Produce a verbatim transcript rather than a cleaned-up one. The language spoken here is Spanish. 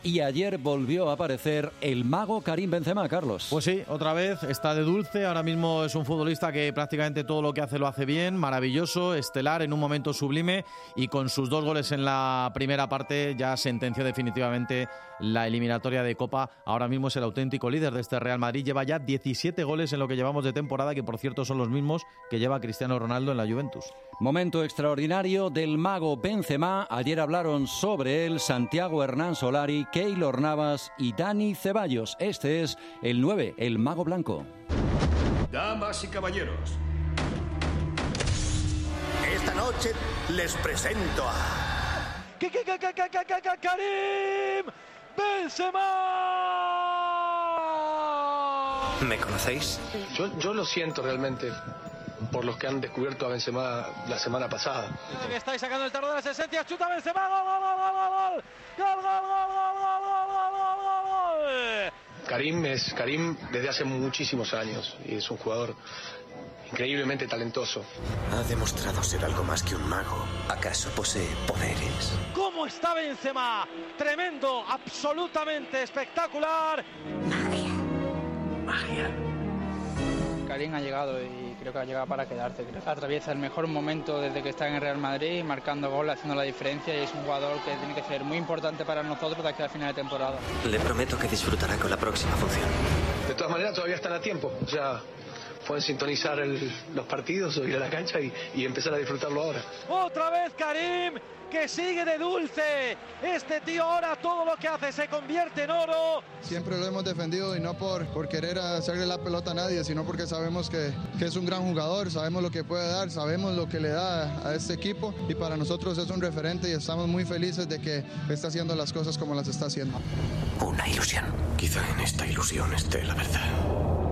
Y ayer volvió a aparecer el mago Karim Benzema, Carlos. Pues sí, otra vez está de dulce. Ahora mismo es un futbolista que prácticamente todo lo que hace lo hace bien, maravilloso, estelar, en un momento sublime, y con sus dos goles en la primera parte ya sentenció definitivamente la eliminatoria de Copa. Ahora mismo es el auténtico líder de este Real Madrid. Lleva ya diecisiete goles en lo que llevamos de temporada, que por cierto son los mismos que lleva Cristiano Ronaldo en la Juventus. Momento extraordinario del mago Benzema. Ayer hablaron sobre él Santiago Hernán Solari, Keylor Navas y Dani Ceballos. Este es el nueve, el mago blanco. Damas y caballeros, esta noche les presento a... ¡Karim Benzema! ¿Me conocéis? Yo, yo lo siento realmente por los que han descubierto a Benzema la semana pasada. Estáis sacando el tarro de las esencias, chuta Benzema, gol, gol, gol, gol, gol, gol, gol, gol, gol, gol, gol, gol. Karim es Karim desde hace muchísimos años y es un jugador increíblemente talentoso. Ha demostrado ser algo más que un mago. ¿Acaso posee poderes? ¿Cómo está Benzema? Tremendo, absolutamente espectacular. Magia. Magia. Karim ha llegado y creo que ha llegado para quedarse. Creo que atraviesa el mejor momento desde que está en el Real Madrid, marcando goles, haciendo la diferencia, y es un jugador que tiene que ser muy importante para nosotros de aquí al final de temporada. Le prometo que disfrutará con la próxima función. De todas maneras todavía están a tiempo. O sea, pueden sintonizar el, los partidos o ir a la cancha y, y empezar a disfrutarlo ahora. Otra vez Karim, que sigue de dulce. Este tío ahora todo lo que hace se convierte en oro. Siempre lo hemos defendido, y no por, por querer hacerle la pelota a nadie, sino porque sabemos que, que es un gran jugador, sabemos lo que puede dar, sabemos lo que le da a este equipo, y para nosotros es un referente y estamos muy felices de que está haciendo las cosas como las está haciendo. Una ilusión. Quizá en esta ilusión esté la verdad.